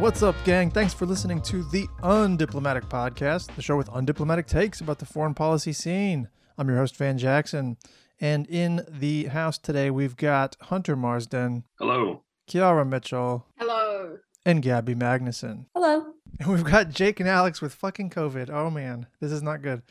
What's up, gang? Thanks for listening to the Undiplomatic Podcast, the show with undiplomatic takes about the foreign policy scene. I'm your host, Van Jackson, and in the house today, we've got Hunter Marsden. Hello. Kiara Mitchell. Hello. And Gabby Magnuson. Hello. And we've got Jake and Alex with fucking COVID. Oh, man. This is not good.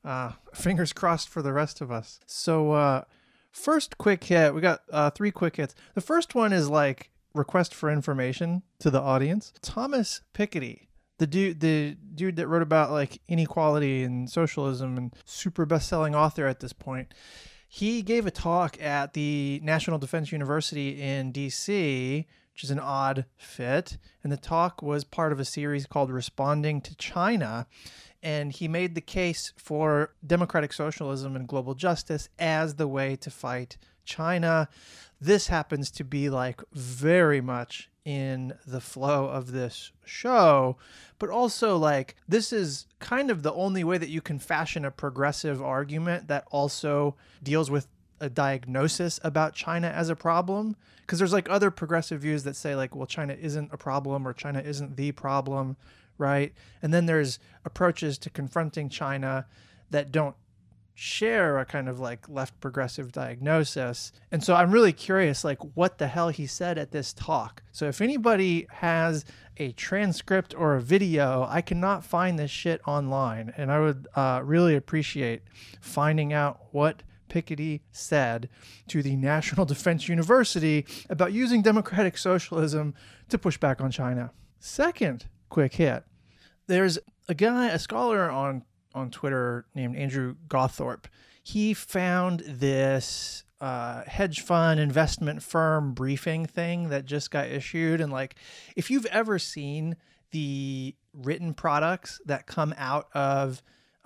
Fingers crossed for the rest of us. So, first quick hit. We got 3 quick hits. The first one is like request for information to the audience. Thomas Piketty, the dude that wrote about like inequality and socialism and super best-selling author at this point. He gave a talk at the National Defense University in DC, which is an odd fit. And the talk was part of a series called Responding to China. And he made the case for democratic socialism and global justice as the way to fight China. This happens to be like very much in the flow of this show, but also like this is kind of the only way that you can fashion a progressive argument that also deals with a diagnosis about China as a problem. Because there's like other progressive views that say like, well, China isn't a problem or China isn't the problem, right? And then there's approaches to confronting China that don't share a kind of like left progressive diagnosis. And so I'm really curious like what the hell he said at this talk. So if anybody has a transcript or a video, I cannot find this shit online, and I would really appreciate finding out what Piketty said to the National Defense University about using democratic socialism to push back on China. Second quick hit. There's a scholar on Twitter named Andrew Gawthorpe. He found this hedge fund investment firm briefing thing that just got issued. And like, if you've ever seen the written products that come out of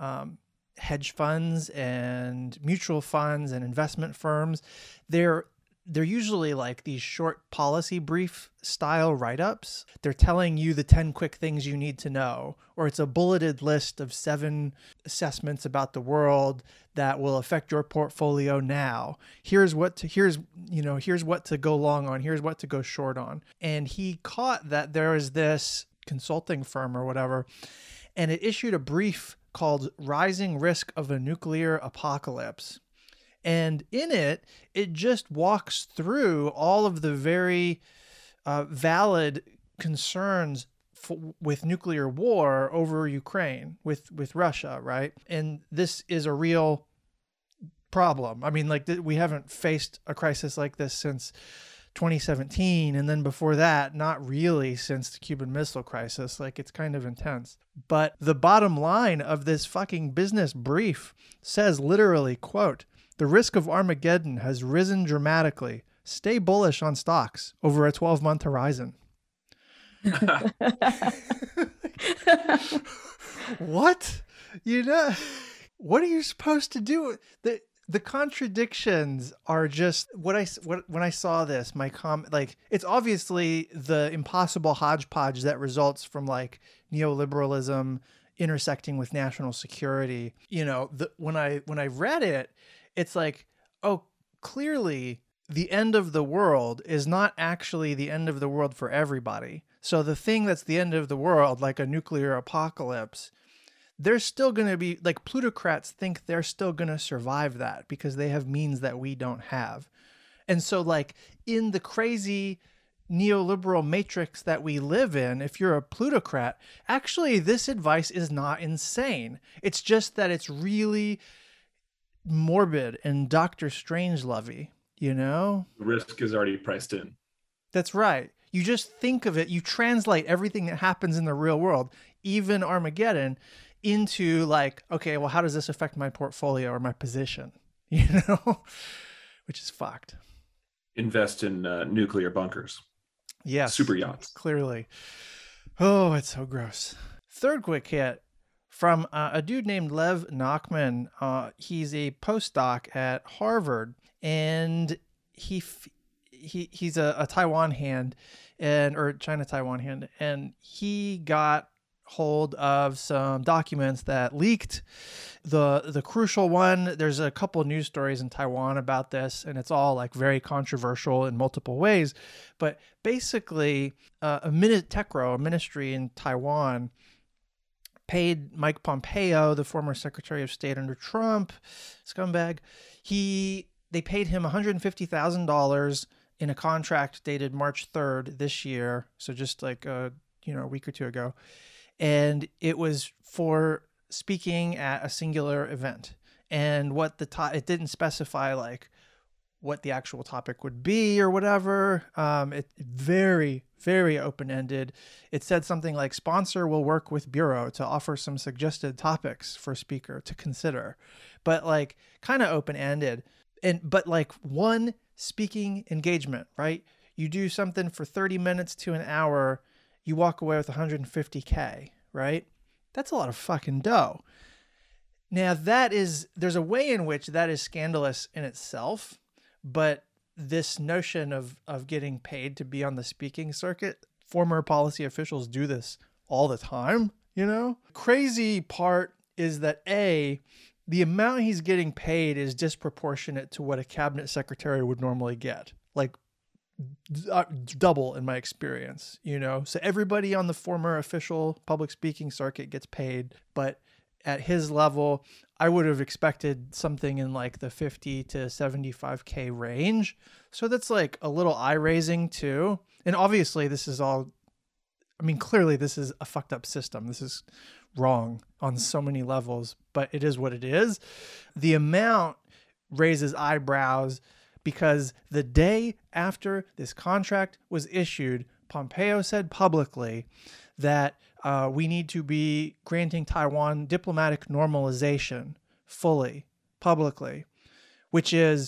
hedge funds and mutual funds and investment firms, they're usually like these short policy brief style write-ups. They're telling you the 10 quick things you need to know, or it's a bulleted list of 7 assessments about the world that will affect your portfolio now. Here's what to go long on. Here's what to go short on. And he caught that there is this consulting firm or whatever, and it issued a brief called Rising Risk of a Nuclear Apocalypse. And in it just walks through all of the very valid concerns with nuclear war over Ukraine with Russia, right? And this is a real problem. I mean, like we haven't faced a crisis like this since 2017. And then before that, not really since the Cuban Missile Crisis. Like it's kind of intense. But the bottom line of this fucking business brief says literally, quote, "The risk of Armageddon has risen dramatically. Stay bullish on stocks over a 12-month horizon." What? What are you supposed to do? The contradictions are just when I saw this, it's obviously the impossible hodgepodge that results from like neoliberalism intersecting with national security. When I read it, it's like, oh, clearly the end of the world is not actually the end of the world for everybody. So the thing that's the end of the world, like a nuclear apocalypse, they're still going to be like plutocrats think they're still going to survive that because they have means that we don't have. And so like in the crazy neoliberal matrix that we live in, if you're a plutocrat, actually this advice is not insane. It's just that it's really morbid and Dr. Strangelovey, The risk is already priced in. That's right. You just think of it, you translate everything that happens in the real world, even Armageddon, into like, okay, well, how does this affect my portfolio or my position? Which is fucked. Invest in nuclear bunkers. Yes. Super yachts. Clearly. Oh, it's so gross. Third quick hit. From a dude named Lev Nachman. He's a postdoc at Harvard, and he's a Taiwan hand, or China-Taiwan hand, and he got hold of some documents that leaked. The crucial one, there's a couple of news stories in Taiwan about this, and it's all like very controversial in multiple ways. But basically, TECRO, a ministry in Taiwan, paid Mike Pompeo, the former Secretary of State under Trump, scumbag. They paid him $150,000 in a contract dated March 3rd this year, so just like a week or two ago, and it was for speaking at a singular event. And what it didn't specify like what the actual topic would be or whatever. It very, very open-ended. It said something like sponsor will work with bureau to offer some suggested topics for speaker to consider, but like kind of open-ended. But like one speaking engagement, right? You do something for 30 minutes to an hour, you walk away with $150K, right? That's a lot of fucking dough. Now there's a way in which that is scandalous in itself, but this notion of getting paid to be on the speaking circuit, former policy officials do this all the time, Crazy part is that the amount he's getting paid is disproportionate to what a cabinet secretary would normally get. Like double in my experience, So everybody on the former official public speaking circuit gets paid, but at his level, I would have expected something in like the 50 to 75K range. So that's like a little eye raising too. And obviously clearly this is a fucked up system. This is wrong on so many levels, but it is what it is. The amount raises eyebrows because the day after this contract was issued, Pompeo said publicly that we need to be granting Taiwan diplomatic normalization fully, publicly, which is,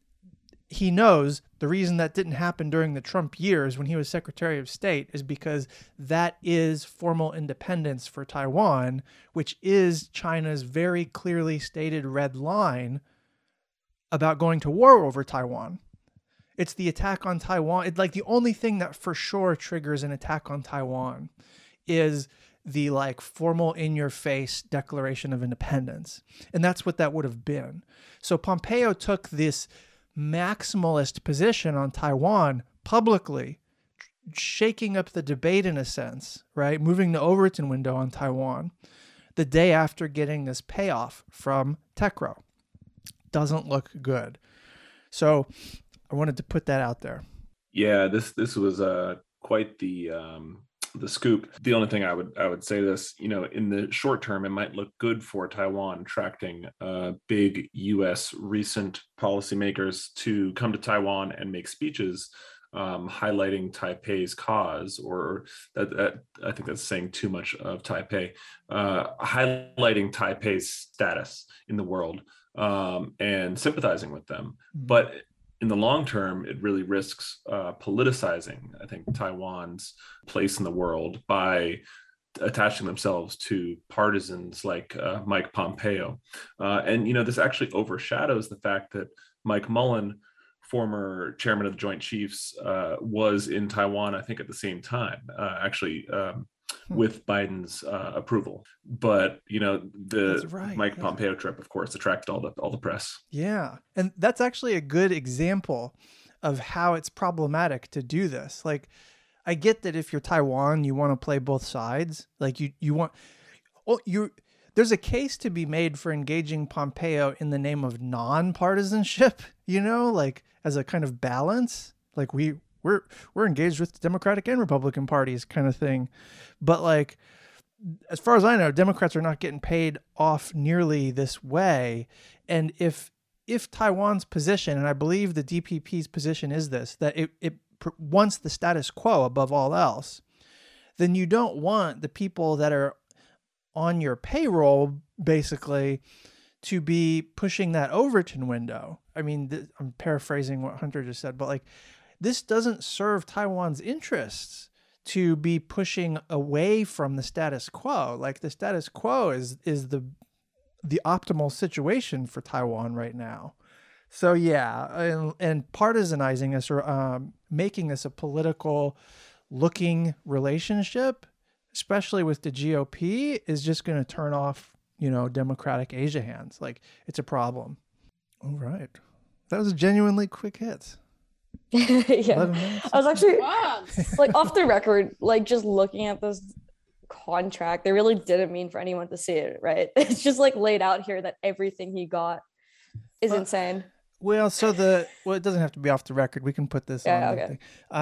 he knows the reason that didn't happen during the Trump years when he was Secretary of State is because that is formal independence for Taiwan, which is China's very clearly stated red line about going to war over Taiwan. It's the attack on Taiwan. It's like the only thing that for sure triggers an attack on Taiwan is the like formal in-your-face declaration of independence. And that's what that would have been. So Pompeo took this maximalist position on Taiwan publicly, shaking up the debate in a sense, right? Moving the Overton window on Taiwan the day after getting this payoff from TECRO. Doesn't look good. So I wanted to put that out there. Yeah, this was quite the scoop. The only thing I would say this, in the short term, it might look good for Taiwan attracting big U.S. recent policymakers to come to Taiwan and make speeches highlighting Taipei's cause, or that I think that's saying too much of Taipei, highlighting Taipei's status in the world and sympathizing with them. But in the long term, it really risks politicizing, I think, Taiwan's place in the world by attaching themselves to partisans like Mike Pompeo. And, this actually overshadows the fact that Mike Mullen, former chairman of the Joint Chiefs, was in Taiwan, I think, at the same time, with Biden's approval. But the right. Mike Pompeo trip, of course, attracted all the press. Yeah, and that's actually a good example of how it's problematic to do this. Like, I get that if you're Taiwan, you want to play both sides. Like there's a case to be made for engaging Pompeo in the name of non-partisanship. Like as a kind of balance. Like we're engaged with the Democratic and Republican parties kind of thing. But like, as far as I know, Democrats are not getting paid off nearly this way. And if Taiwan's position, and I believe the DPP's position is this, that it wants the status quo above all else, then you don't want the people that are on your payroll basically to be pushing that Overton window. I mean, I'm paraphrasing what Hunter just said, but like, this doesn't serve Taiwan's interests to be pushing away from the status quo. Like, the status quo is the optimal situation for Taiwan right now. So yeah, and partisanizing this or making this a political looking relationship especially with the GOP, is just going to turn off, Democratic Asia hands. Like, it's a problem. All right. That was a genuinely quick hit. Yeah. I was actually like off the record, like just looking at this contract, they really didn't mean for anyone to see it, right? It's just like laid out here that everything he got is insane. Well, so it doesn't have to be off the record. We can put this on. Okay.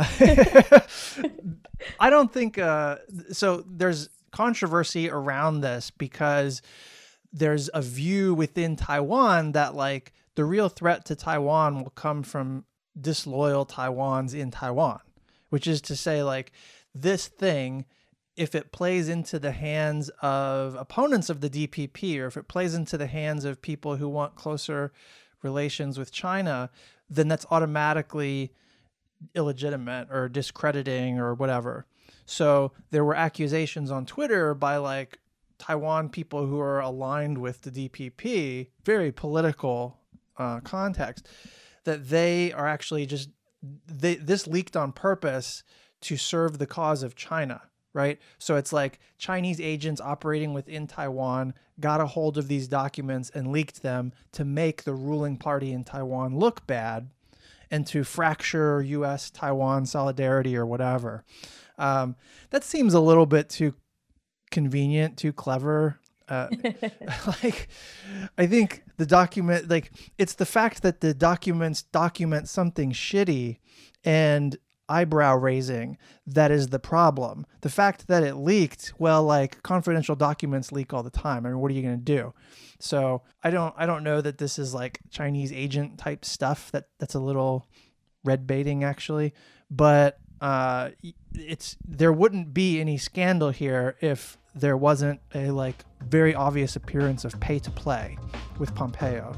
I don't think so. There's controversy around this because there's a view within Taiwan that like the real threat to Taiwan will come from disloyal Taiwans in Taiwan, which is to say, like, this thing, if it plays into the hands of opponents of the DPP, or if it plays into the hands of people who want closer relations with China, then that's automatically illegitimate or discrediting or whatever. So there were accusations on Twitter by like Taiwan people who are aligned with the DPP, very political context, that they are actually just this leaked on purpose to serve the cause of China, right? So it's like Chinese agents operating within Taiwan got a hold of these documents and leaked them to make the ruling party in Taiwan look bad and to fracture U.S.-Taiwan solidarity or whatever. That seems a little bit too convenient, too clever. Like, I think the document, like, it's the fact that the documents document something shitty and eyebrow raising that is the problem. The fact that it leaked, well, like, confidential documents leak all the time. I mean, what are you going to do? So I don't know that this is like Chinese agent type stuff. That's a little red baiting actually, but there wouldn't be any scandal here if there wasn't a like very obvious appearance of pay to play with Pompeo.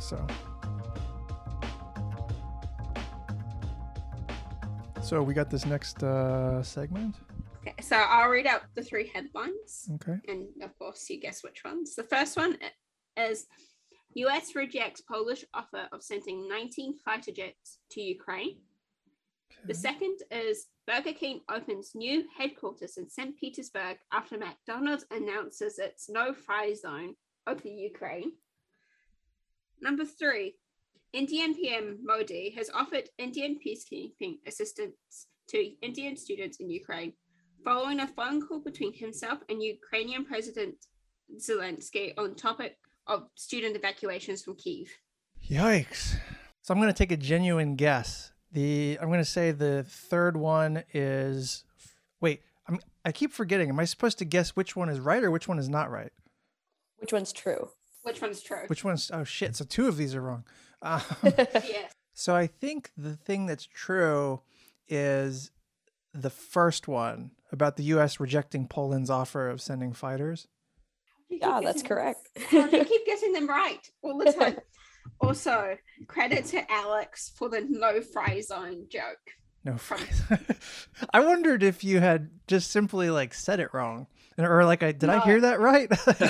So we got this next segment. Okay, so I'll read out the three headlines. Okay. And of course, you guess which ones. The first one is US rejects Polish offer of sending 19 fighter jets to Ukraine. Okay. The second is Burger King opens new headquarters in St. Petersburg after McDonald's announces its no-fly zone over Ukraine. Number 3, Indian PM Modi has offered Indian peacekeeping assistance to Indian students in Ukraine following a phone call between himself and Ukrainian President Zelensky on topic of student evacuations from Kyiv. Yikes. So I'm going to take a genuine guess. I'm going to say the third one is... Wait, I keep forgetting. Am I supposed to guess which one is right or which one is not right? Which one's true? Which one's true? Which one's... Oh, shit. So 2 of these are wrong. Yes. So I think the thing that's true is the first one about the U.S. rejecting Poland's offer of sending fighters. Yeah, that's correct. How do you keep getting them right all the time? Also, credit to Alex for the no-fry zone joke. No fry. I wondered if you had just simply like said it wrong, or like did I hear that right?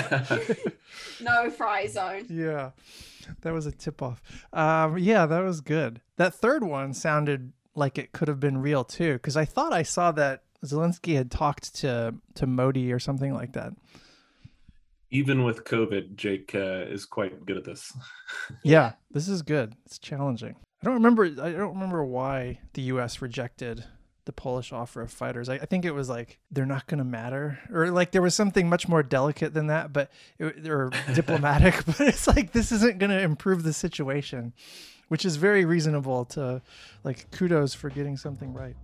No-fry zone. Yeah, that was a tip-off. Yeah, that was good. That third one sounded like it could have been real too, because I thought I saw that Zelensky had talked to Modi or something like that. Even with COVID, Jake is quite good at this. Yeah, this is good. It's challenging. I don't remember why the U.S. rejected the Polish offer of fighters. I think it was like they're not going to matter, or like there was something much more delicate than that, or diplomatic. But it's like this isn't going to improve the situation, which is very reasonable to like kudos for getting something right.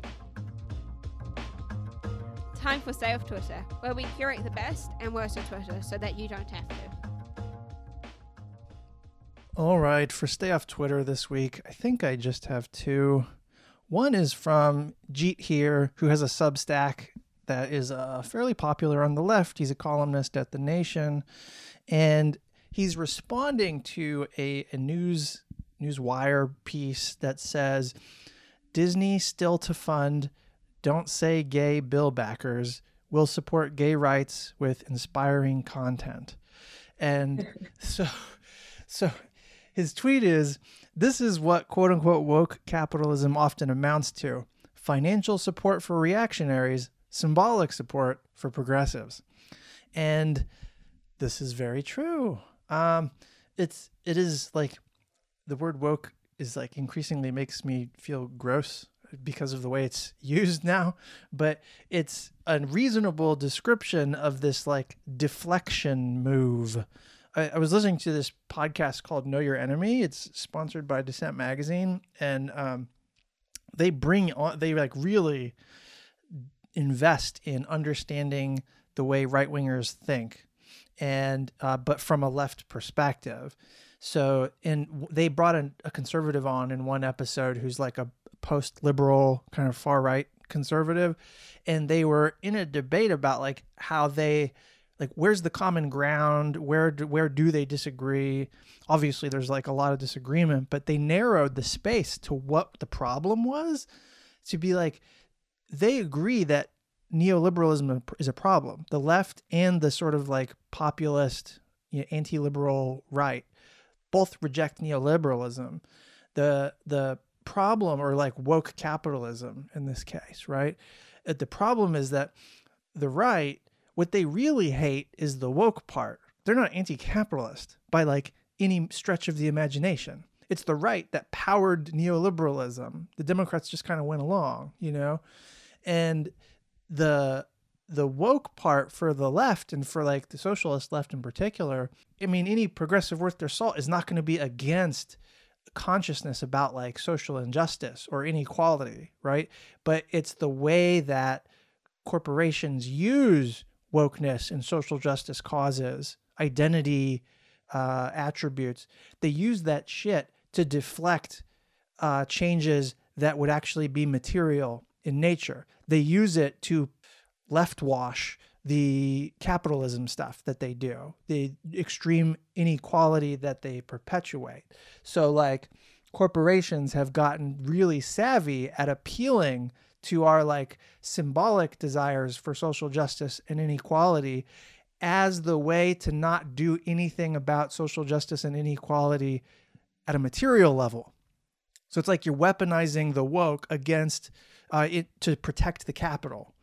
Time for Stay Off Twitter, where we curate the best and worst of Twitter so that you don't have to. All right, for Stay Off Twitter this week, I think I just have 2. One is from Jeet here, who has a Substack that is fairly popular on the left. He's a columnist at The Nation, and he's responding to a Newswire piece that says, Disney still to fund Don't Say Gay bill backers will support gay rights with inspiring content. And so his tweet is, this is what quote unquote woke capitalism often amounts to. Financial support for reactionaries symbolic support for progressives. And this is very true. It is like the word woke is like increasingly makes me feel gross because of the way it's used now, but it's a reasonable description of this like deflection move. I was listening to this podcast called Know Your Enemy. It's sponsored by Dissent Magazine, and they like really invest in understanding the way right-wingers think, and but from a left perspective. So they brought a conservative on in one episode who's like a post-liberal kind of far-right conservative, and they were in a debate about like how they like where's the common ground, where do they disagree. Obviously there's like a lot of disagreement, but they narrowed the space to what the problem was, to be like they agree that neoliberalism is a problem. The left and the sort of like populist, anti-liberal right both reject neoliberalism. The problem, or like woke capitalism in this case, right? The problem is that the right, what they really hate is the woke part. They're not anti-capitalist by like any stretch of the imagination. It's the right that powered neoliberalism. The Democrats just kind of went along, and the woke part for the left, and for like the socialist left in particular, I mean, any progressive worth their salt is not going to be against consciousness about like social injustice or inequality, right? But it's the way that corporations use wokeness and social justice causes, identity attributes. They use that shit to deflect changes that would actually be material in nature. They use it to left wash the capitalism stuff that they do, the extreme inequality that they perpetuate. So like corporations have gotten really savvy at appealing to our like symbolic desires for social justice and inequality as the way to not do anything about social justice and inequality at a material level. So it's like you're weaponizing the woke against it to protect the capital.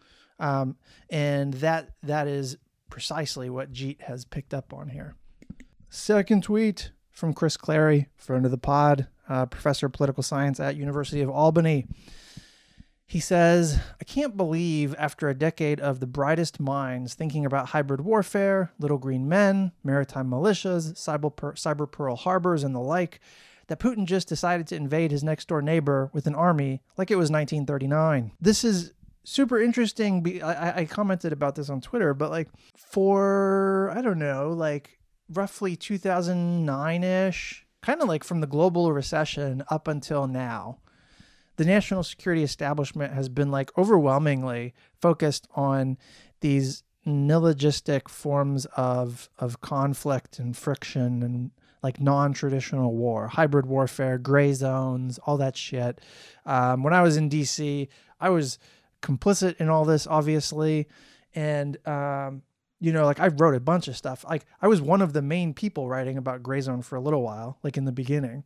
And that is precisely what Jeet has picked up on here. Second tweet from Chris Clary, friend of the pod, professor of political science at University of Albany. He says, I can't believe after a decade of the brightest minds thinking about hybrid warfare, little green men, maritime militias, cyber Pearl Harbors, and the like, that Putin just decided to invade his next door neighbor with an army like it was 1939. This is super interesting. I commented about this on Twitter, but like for, I don't know, like roughly 2009-ish, kind of like from the global recession up until now, the national security establishment has been like overwhelmingly focused on these nihiligistic forms of conflict and friction and like non-traditional war, hybrid warfare, gray zones, all that shit. When I was in DC, I was complicit in all this, obviously. And, like I wrote a bunch of stuff. Like I was one of the main people writing about gray zone for a little while, like in the beginning.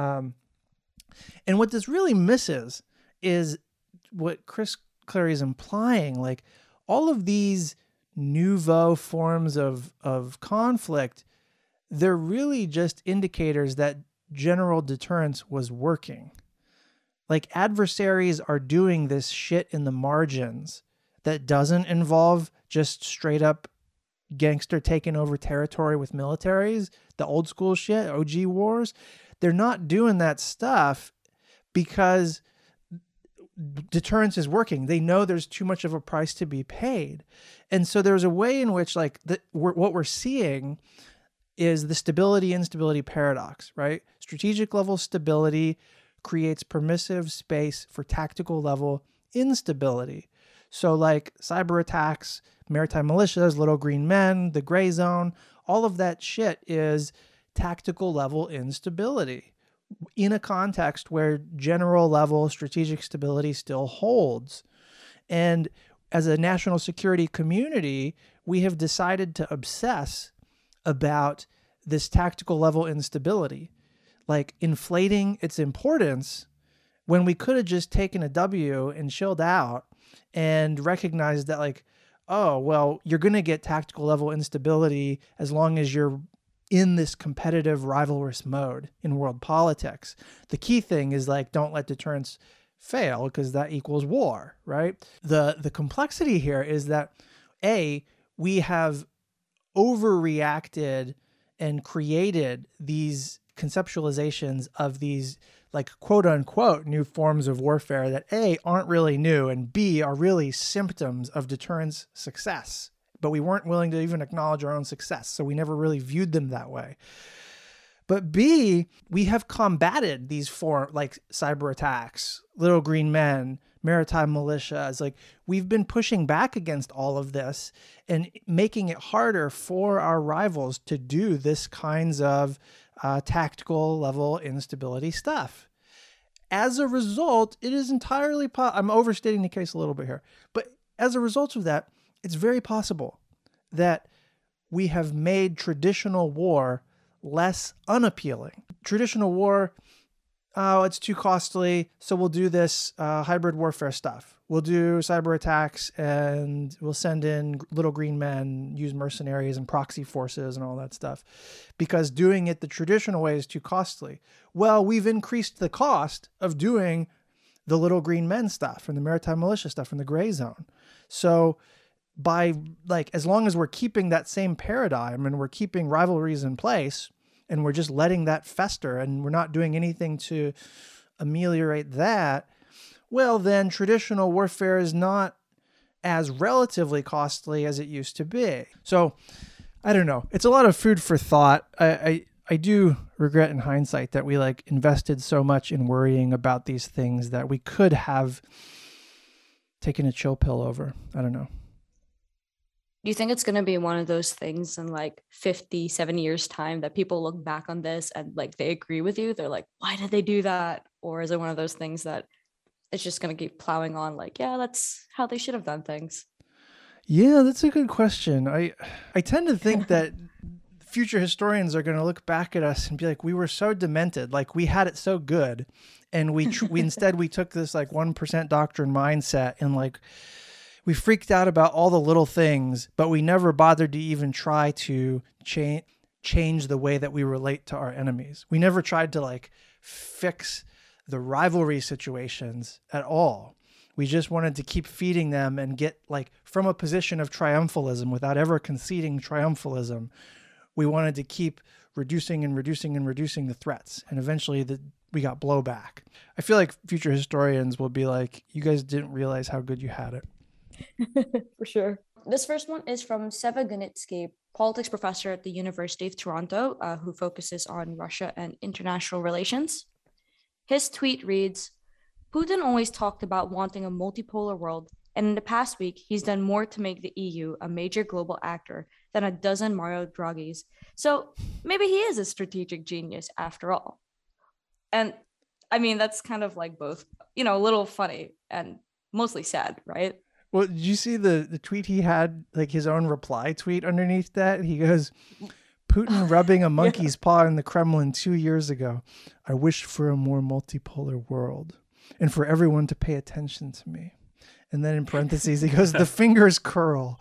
And what this really misses is what Chris Clary is implying, like all of these nouveau forms of conflict, they're really just indicators that general deterrence was working. Like adversaries are doing this shit in the margins that doesn't involve just straight up gangster taking over territory with militaries, the old school shit, OG wars. They're not doing that stuff because deterrence is working. They know there's too much of a price to be paid. And so there's a way in which like what we're seeing is the stability-instability paradox, right? Strategic level stability creates permissive space for tactical level instability. So like cyber attacks, maritime militias, little green men, the gray zone, all of that shit is tactical level instability in a context where general level strategic stability still holds. And as a national security community, we have decided to obsess about this tactical level instability, like inflating its importance when we could have just taken a W and chilled out and recognized that like, oh, well, you're going to get tactical level instability as long as you're in this competitive rivalrous mode in world politics. The key thing is like, don't let deterrence fail, because that equals war, right? The complexity here is that we have overreacted and created these conceptualizations of these like quote unquote new forms of warfare that A, aren't really new, and B, are really symptoms of deterrence success. But we weren't willing to even acknowledge our own success, so we never really viewed them that way. But B, we have combated these forms like cyber attacks, little green men, maritime militias. Like, we've been pushing back against all of this and making it harder for our rivals to do this kinds of tactical level instability stuff. As a result, it is entirely I'm overstating the case a little bit here, but as a result of that, it's very possible that we have made traditional war less unappealing. Traditional war, oh, it's too costly, so we'll do this hybrid warfare stuff. We'll do cyber attacks, and we'll send in little green men, use mercenaries and proxy forces and all that stuff, because doing it the traditional way is too costly. Well, we've increased the cost of doing the little green men stuff and the maritime militia stuff in the gray zone. So by like, as long as we're keeping that same paradigm and we're keeping rivalries in place and we're just letting that fester and we're not doing anything to ameliorate that, well, then traditional warfare is not as relatively costly as it used to be. So I don't know. It's a lot of food for thought. I do regret in hindsight that we like invested so much in worrying about these things that we could have taken a chill pill over. I don't know. Do you think it's going to be one of those things in like 50, 70 years time that people look back on this and like they agree with you? They're like, why did they do that? Or is it one of those things that it's just going to keep plowing on like, yeah, that's how they should have done things? Yeah, that's a good question. I tend to think that future historians are going to look back at us and be like, we were so demented, like we had it so good. And we instead we took this like 1% doctrine mindset and like, we freaked out about all the little things, but we never bothered to even try to change the way that we relate to our enemies. We never tried to like fix the rivalry situations at all. We just wanted to keep feeding them and get like from a position of triumphalism without ever conceding triumphalism. We wanted to keep reducing the threats. And eventually we got blowback. I feel like future historians will be like, you guys didn't realize how good you had it. For sure. This first one is from Seva Gunitsky, politics professor at the University of Toronto, who focuses on Russia and international relations. His tweet reads, Putin always talked about wanting a multipolar world, and in the past week, he's done more to make the EU a major global actor than a dozen Mario Draghis. So maybe he is a strategic genius after all. And I mean, that's kind of like both, a little funny and mostly sad, right? Well, did you see the tweet he had, like his own reply tweet underneath that? He goes, Putin rubbing a monkey's paw in the Kremlin 2 years ago. I wish for a more multipolar world and for everyone to pay attention to me. And then in parentheses, he goes, the fingers curl.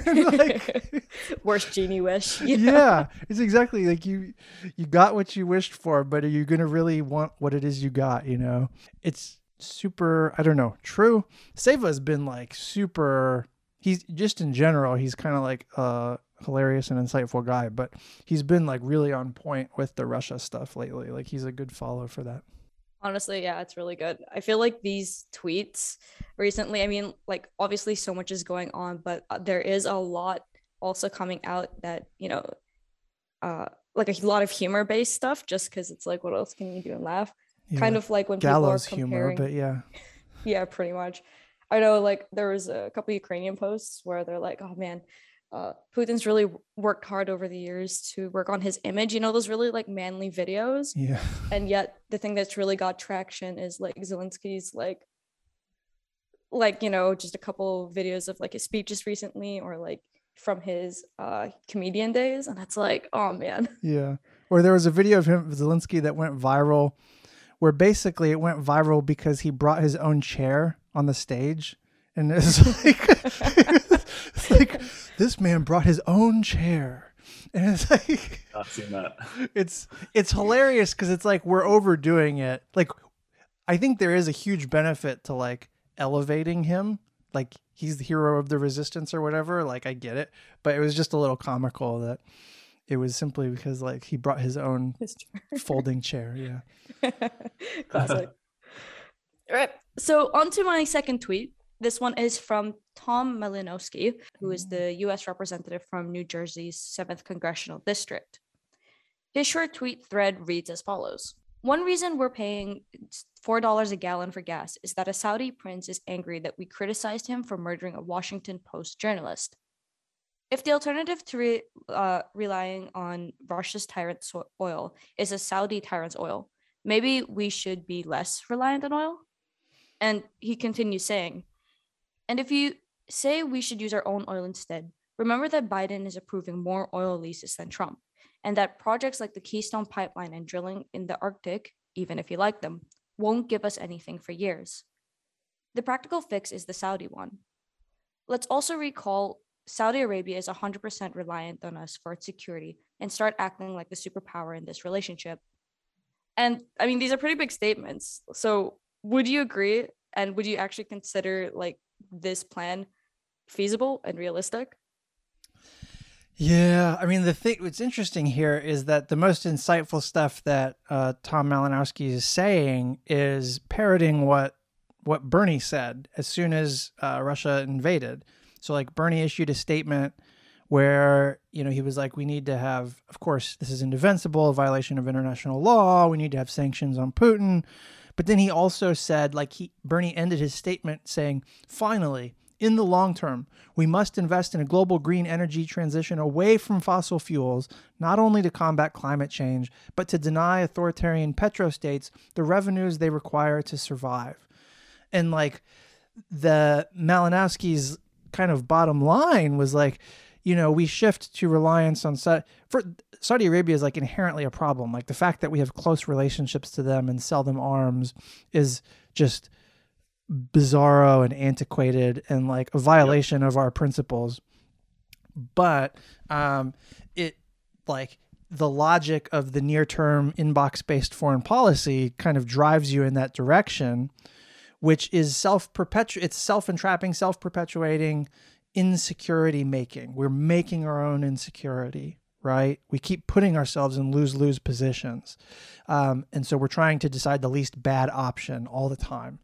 Like, worst genie wish. Yeah, it's exactly like you got what you wished for, but are you going to really want what it is you got, It's super, I don't know, true. Seva has been like super, he's just in general, he's kind of like a hilarious and insightful guy, but he's been like really on point with the Russia stuff lately. Like he's a good follow for that. Honestly, yeah, it's really good. I feel like these tweets recently, I mean, like obviously so much is going on, but there is a lot also coming out that, like a lot of humor based stuff, just because it's like, what else can you do and laugh? Yeah. Kind of like when Gallows people are comparing, humor, but yeah. Yeah, pretty much. I know, like there was a couple Ukrainian posts where they're like, oh man, Putin's really worked hard over the years to work on his image, those really like manly videos. Yeah. And yet the thing that's really got traction is like Zelensky's like just a couple videos of like his speeches recently or like from his comedian days. And it's like, oh man. Yeah. Or there was a video of him, Zelensky, that went viral where basically it went viral because he brought his own chair on the stage And it's like this man brought his own chair. And it's like, not seen that. It's hilarious because it's like we're overdoing it. Like, I think there is a huge benefit to like elevating him. Like he's the hero of the resistance or whatever. Like I get it, but it was just a little comical that it was simply because like he brought his own folding chair. Yeah. Classic. All right. So on to my second tweet. This one is from Tom Malinowski, who is the U.S. representative from New Jersey's 7th Congressional District. His short tweet thread reads as follows. One reason we're paying $4 a gallon for gas is that a Saudi prince is angry that we criticized him for murdering a Washington Post journalist. If the alternative to relying on Russia's tyrant's oil is a Saudi tyrant's oil, maybe we should be less reliant on oil? And he continues saying, and if you say we should use our own oil instead, remember that Biden is approving more oil leases than Trump, and that projects like the Keystone Pipeline and drilling in the Arctic, even if you like them, won't give us anything for years. The practical fix is the Saudi one. Let's also recall Saudi Arabia is 100% reliant on us for its security and start acting like the superpower in this relationship. And I mean, these are pretty big statements. So would you agree? And would you actually consider like this plan feasible and realistic? Yeah, I mean, what's interesting here is that the most insightful stuff that Tom Malinowski is saying is parroting what Bernie said as soon as Russia invaded. So like Bernie issued a statement where, you know, he was like, we need to have, of course, this is indefensible, a violation of international law. We need to have sanctions on Putin. But then he also said, like Bernie ended his statement saying, finally, in the long term, we must invest in a global green energy transition away from fossil fuels, not only to combat climate change, but to deny authoritarian petrostates the revenues they require to survive. And like the Malinowski's kind of bottom line was like, you know, we shift to reliance on Saudi Arabia is like inherently a problem. Like the fact that we have close relationships to them and sell them arms is just bizarro and antiquated and like a violation of our principles. But it like the logic of the near-term inbox-based foreign policy kind of drives you in that direction, which is it's self-entrapping, self-perpetuating insecurity making. We're making our own insecurity, right? We keep putting ourselves in lose-lose positions. And so we're trying to decide the least bad option all the time.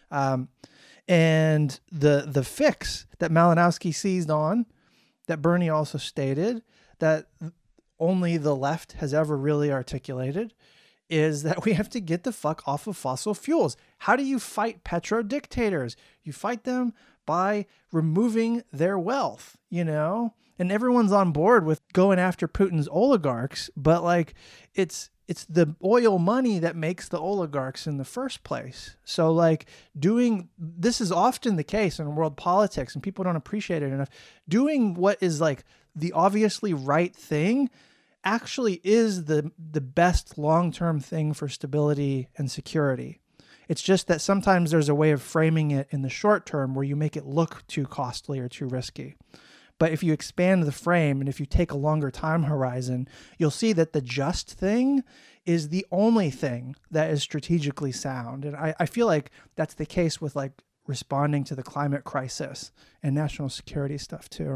And the fix that Malinowski seized on, that Bernie also stated, that only the left has ever really articulated, is that we have to get the fuck off of fossil fuels. How do you fight petro dictators? You fight them by removing their wealth, you know? And everyone's on board with going after Putin's oligarchs, but like it's the oil money that makes the oligarchs in the first place. So like this is often the case in world politics and people don't appreciate it enough. Doing what is like the obviously right thing actually is the best long-term thing for stability and security. It's just that sometimes there's a way of framing it in the short term where you make it look too costly or too risky. But if you expand the frame and if you take a longer time horizon, you'll see that the just thing is the only thing that is strategically sound. And I feel like that's the case with like responding to the climate crisis and national security stuff too.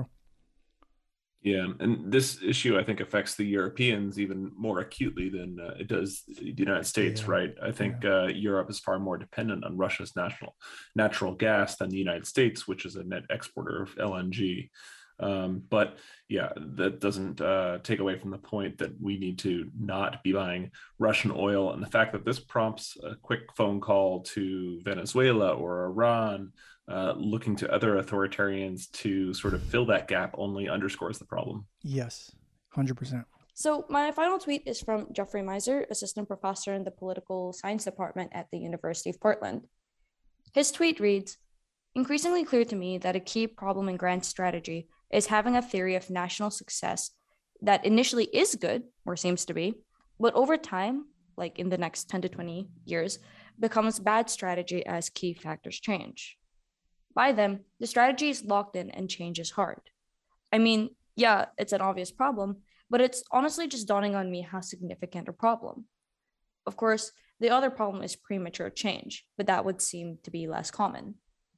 Yeah, and this issue, I think, affects the Europeans even more acutely than it does the United States, right? I think Europe is far more dependent on Russia's natural gas than the United States, which is a net exporter of LNG. But yeah, that doesn't take away from the point that we need to not be buying Russian oil. And the fact that this prompts a quick phone call to Venezuela or Iran, looking to other authoritarians to sort of fill that gap, only underscores the problem. Yes, 100%. So my final tweet is from Jeffrey Miser, assistant professor in the political science department at the University of Portland. His tweet reads, "Increasingly clear to me that a key problem in Grant's strategy is having a theory of national success that initially is good, or seems to be, but over time, like in the next 10 to 20 years, becomes bad strategy as key factors change." by them, the strategy is locked in and change is hard. I mean, yeah, it's an obvious problem, but it's honestly just dawning on me how significant a problem. Of course, the other problem is premature change, but that would seem to be less common.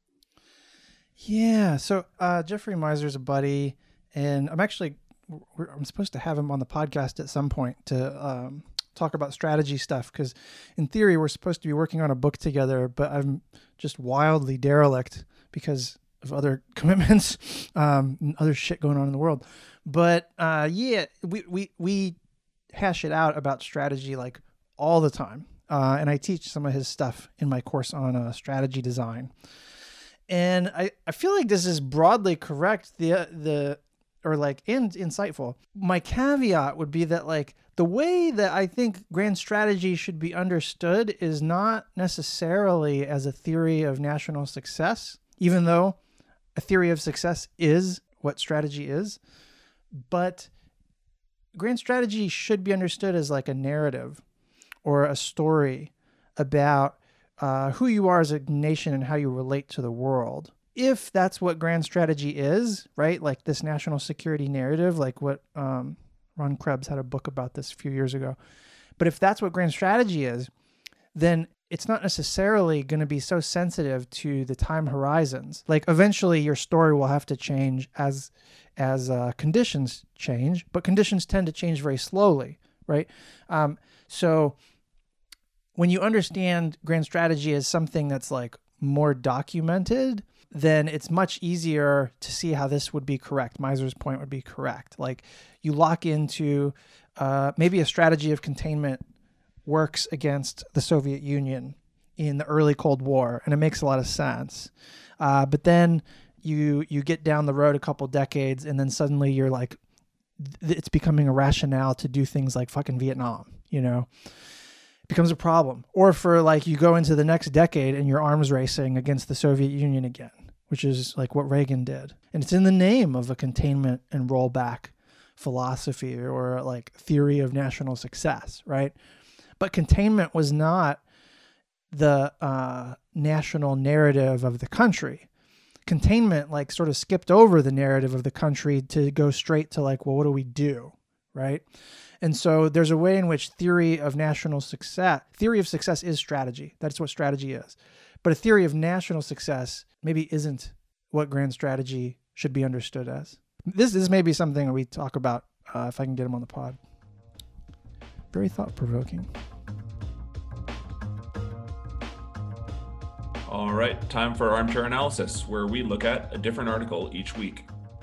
Yeah, so Jeffrey Miser's a buddy, and I'm supposed to have him on the podcast at some point to talk about strategy stuff, because in theory we're supposed to be working on a book together, but I'm just wildly derelict because of other commitments, and other shit going on in the world. But yeah, we hash it out about strategy like all the time, and I teach some of his stuff in my course on strategy design. And I feel like this is broadly correct, and insightful. My caveat would be that like the way that I think grand strategy should be understood is not necessarily as a theory of national success, even though a theory of success is what strategy is. But grand strategy should be understood as like a narrative or a story about who you are as a nation and how you relate to the world. If that's what grand strategy is, right? Like this national security narrative, like what Ron Krebs had a book about this a few years ago. But if that's what grand strategy is, then it's not necessarily going to be so sensitive to the time horizons. Like eventually your story will have to change as conditions change, but conditions tend to change very slowly, right? So when you understand grand strategy as something that's like more documented, then it's much easier to see how this would be correct. Miser's point would be correct. Like you lock into maybe a strategy of containment works against the Soviet Union in the early Cold War, and it makes a lot of sense. But then you get down the road a couple decades, and then suddenly you're like, it's becoming a rationale to do things like fucking Vietnam, you know? Becomes a problem. Or for like you go into the next decade and you're arms racing against the Soviet Union again, which is like what Reagan did. And it's in the name of a containment and rollback philosophy or like theory of national success, right? But containment was not the national narrative of the country. Containment like sort of skipped over the narrative of the country to go straight to like, well, what do we do, right? And so there's a way in which theory of success is strategy. That's what strategy is. But a theory of national success maybe isn't what grand strategy should be understood as. This may be something that we talk about if I can get him on the pod. Very thought-provoking. All right, time for Armchair Analysis, where we look at a different article each week.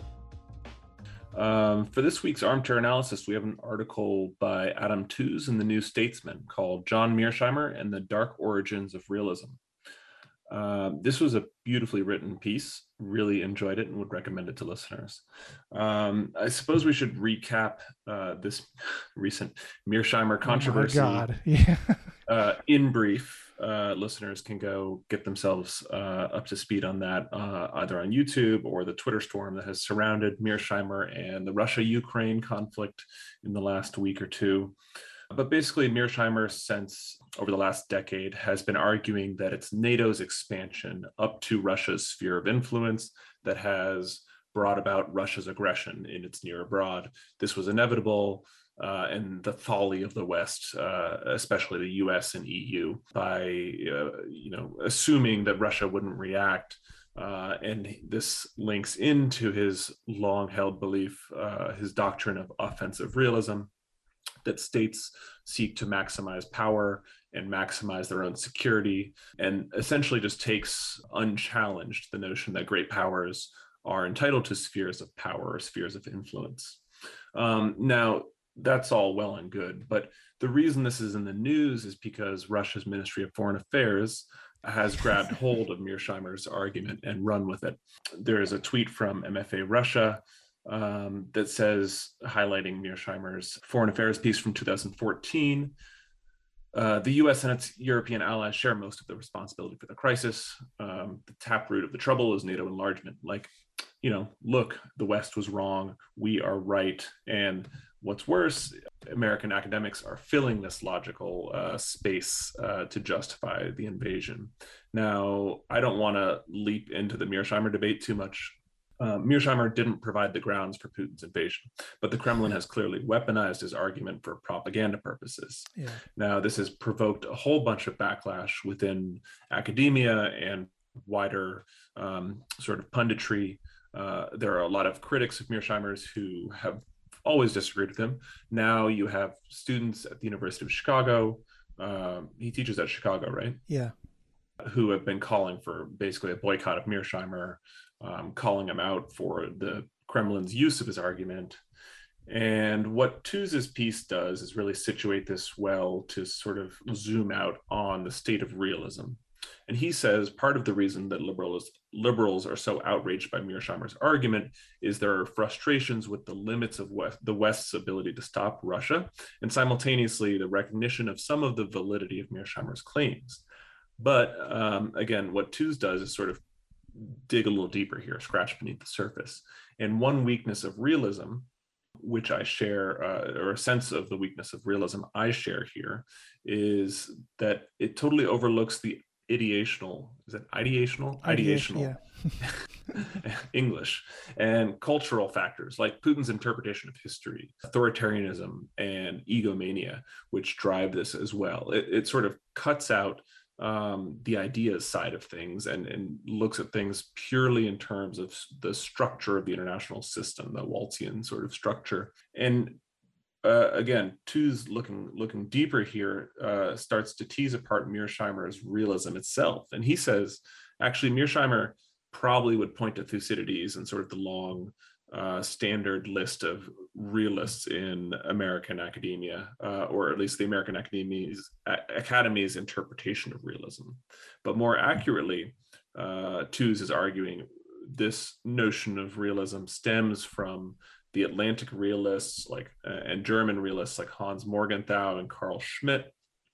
For this week's Armchair Analysis, we have an article by Adam Tooze in the New Statesman called John Mearsheimer and the Dark Origins of Realism. This was a beautifully written piece. Really enjoyed it and would recommend it to listeners. I suppose we should recap this recent Mearsheimer controversy. Oh my God. Yeah. In brief. Listeners can go get themselves up to speed on that either on YouTube or the Twitter storm that has surrounded Mearsheimer and the Russia-Ukraine conflict in the last week or two. But basically, Mearsheimer, since over the last decade, has been arguing that it's NATO's expansion up to Russia's sphere of influence that has brought about Russia's aggression in its near abroad. This was inevitable. And the folly of the West, especially the US and EU, by assuming that Russia wouldn't react. And this links into his long-held belief, his doctrine of offensive realism, that states seek to maximize power and maximize their own security, and essentially just takes unchallenged the notion that great powers are entitled to spheres of power or spheres of influence. Now, that's all well and good, but the reason this is in the news is because Russia's Ministry of Foreign Affairs has grabbed hold of Mearsheimer's argument and run with it. There is a tweet from MFA Russia that says, highlighting Mearsheimer's Foreign Affairs piece from 2014, the US and its European allies share most of the responsibility for the crisis. The taproot of the trouble is NATO enlargement. Like, look, the West was wrong, we are right. And what's worse, American academics are filling this logical space to justify the invasion. Now, I don't want to leap into the Mearsheimer debate too much. Mearsheimer didn't provide the grounds for Putin's invasion, but the Kremlin has clearly weaponized his argument for propaganda purposes. Yeah. Now, this has provoked a whole bunch of backlash within academia and wider sort of punditry. There are a lot of critics of Mearsheimer's who have always disagreed with him. Now you have students at the University of Chicago. He teaches at Chicago, right? Yeah. Who have been calling for basically a boycott of Mearsheimer, calling him out for the Kremlin's use of his argument. And what Tooze's piece does is really situate this well to sort of zoom out on the state of realism. And he says part of the reason that liberals are so outraged by Mearsheimer's argument is there are frustrations with the limits of the West's ability to stop Russia, and simultaneously the recognition of some of the validity of Mearsheimer's claims. But again, what Tooze does is sort of dig a little deeper here, scratch beneath the surface. And one weakness of realism, which I share, or a sense of the weakness of realism I share here, is that it totally overlooks the ideational, is it ideational? Ideational, yeah. English, and cultural factors like Putin's interpretation of history, authoritarianism, and egomania, which drive this as well. It sort of cuts out the ideas side of things and looks at things purely in terms of the structure of the international system, the Waltzian sort of structure. And again, Tooze looking deeper here starts to tease apart Mearsheimer's realism itself. And he says, actually, Mearsheimer probably would point to Thucydides and sort of the long standard list of realists in American academia, or at least the American Academy's interpretation of realism. But more accurately, Tooze is arguing this notion of realism stems from the Atlantic realists and German realists like Hans Morgenthau and Carl Schmitt,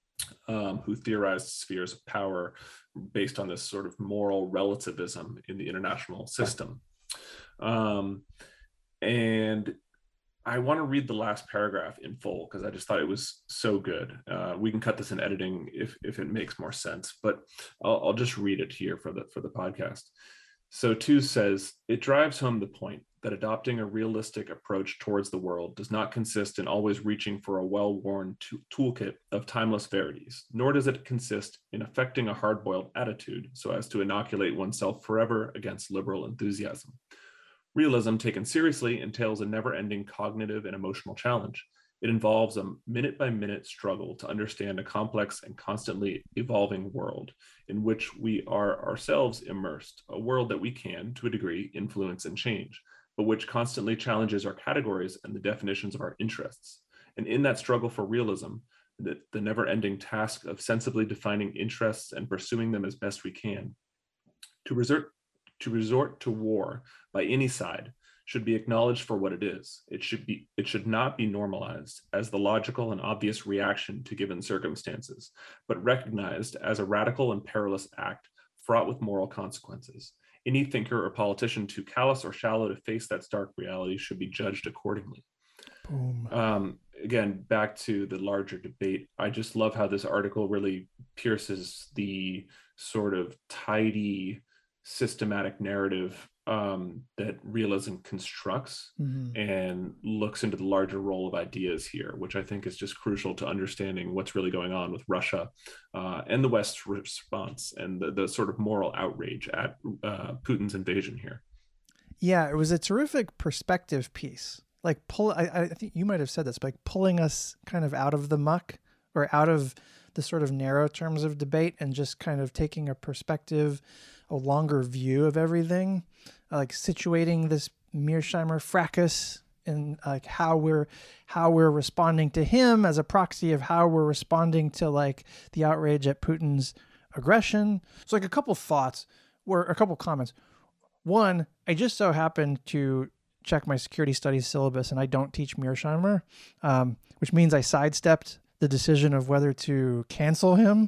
who theorized spheres of power based on this sort of moral relativism in the international system. And I want to read the last paragraph in full because I just thought it was so good. We can cut this in editing if it makes more sense, but I'll just read it here for the podcast. So Tooze says, it drives home the point that adopting a realistic approach towards the world does not consist in always reaching for a well-worn toolkit of timeless verities, nor does it consist in affecting a hard-boiled attitude so as to inoculate oneself forever against liberal enthusiasm. Realism taken seriously entails a never-ending cognitive and emotional challenge. It involves a minute-by-minute struggle to understand a complex and constantly evolving world in which we are ourselves immersed, a world that we can, to a degree, influence and change, but which constantly challenges our categories and the definitions of our interests. And in that struggle for realism, the never-ending task of sensibly defining interests and pursuing them as best we can, to resort to war by any side should be acknowledged for what it is. It should not be normalized as the logical and obvious reaction to given circumstances, but recognized as a radical and perilous act fraught with moral consequences. Any thinker or politician too callous or shallow to face that stark reality should be judged accordingly. Boom. Again, back to the larger debate, I just love how this article really pierces the sort of tidy, systematic narrative that realism constructs, and looks into the larger role of ideas here, which I think is just crucial to understanding what's really going on with Russia and the West's response and the sort of moral outrage at Putin's invasion here. Yeah, it was a terrific perspective piece. Like I think you might have said this, but like pulling us kind of out of the muck or out of the sort of narrow terms of debate and just kind of taking a perspective, a longer view of everything, like situating this Mearsheimer fracas and like how we're responding to him as a proxy of how we're responding to like the outrage at Putin's aggression. So like a couple comments. One, I just so happened to check my security studies syllabus and I don't teach Mearsheimer, which means I sidestepped the decision of whether to cancel him,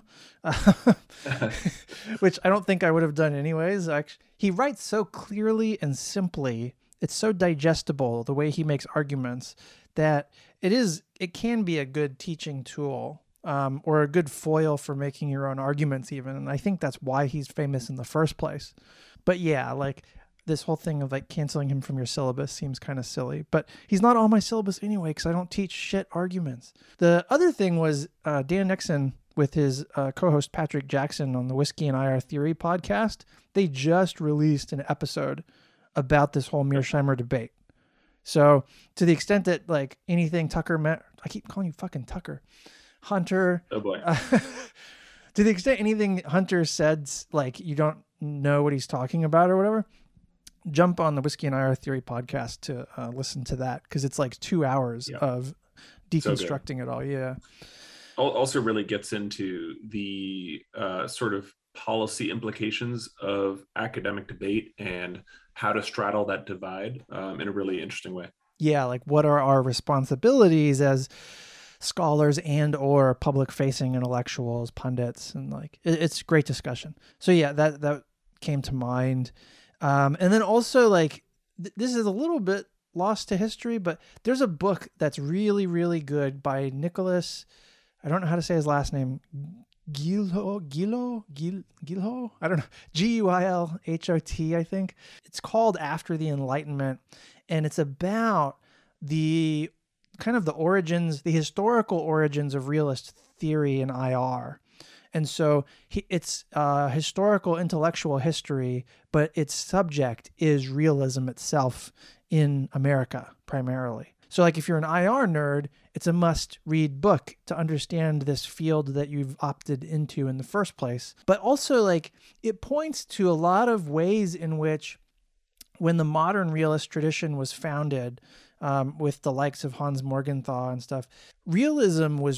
which I don't think I would have done anyways. He writes so clearly and simply it's so digestible, the way he makes arguments, that it can be a good teaching tool, or a good foil for making your own arguments even. And I think that's why he's famous in the first place. But yeah, like this whole thing of like canceling him from your syllabus seems kind of silly, but he's not on my syllabus anyway, because I don't teach shit arguments. The other thing was Dan Nixon with his co-host Patrick Jackson on the Whiskey and IR Theory podcast. They just released an episode about this whole Mearsheimer debate. So to the extent that like anything Tucker I keep calling you fucking Tucker, Hunter. Oh boy. To the extent anything Hunter said, like you don't know what he's talking about or whatever, jump on the Whiskey and IR Theory podcast to listen to that, because it's like 2 hours of deconstructing it all. Yeah. Also really gets into the sort of policy implications of academic debate and how to straddle that divide in a really interesting way. Yeah, like what are our responsibilities as scholars and or public facing intellectuals, pundits, and like it's great discussion. So yeah, that came to mind. And then also like this is a little bit lost to history, but there's a book that's really, really good by Nicholas, I don't know how to say his last name, Guilhot, I don't know, Guilhot, I think. It's called After the Enlightenment, and it's about the kind of the origins, the historical origins of realist theory in IR. And so it's historical intellectual history, but its subject is realism itself in America primarily. So like if you're an IR nerd, it's a must-read book to understand this field that you've opted into in the first place. But also like it points to a lot of ways in which when the modern realist tradition was founded, with the likes of Hans Morgenthau and stuff, realism was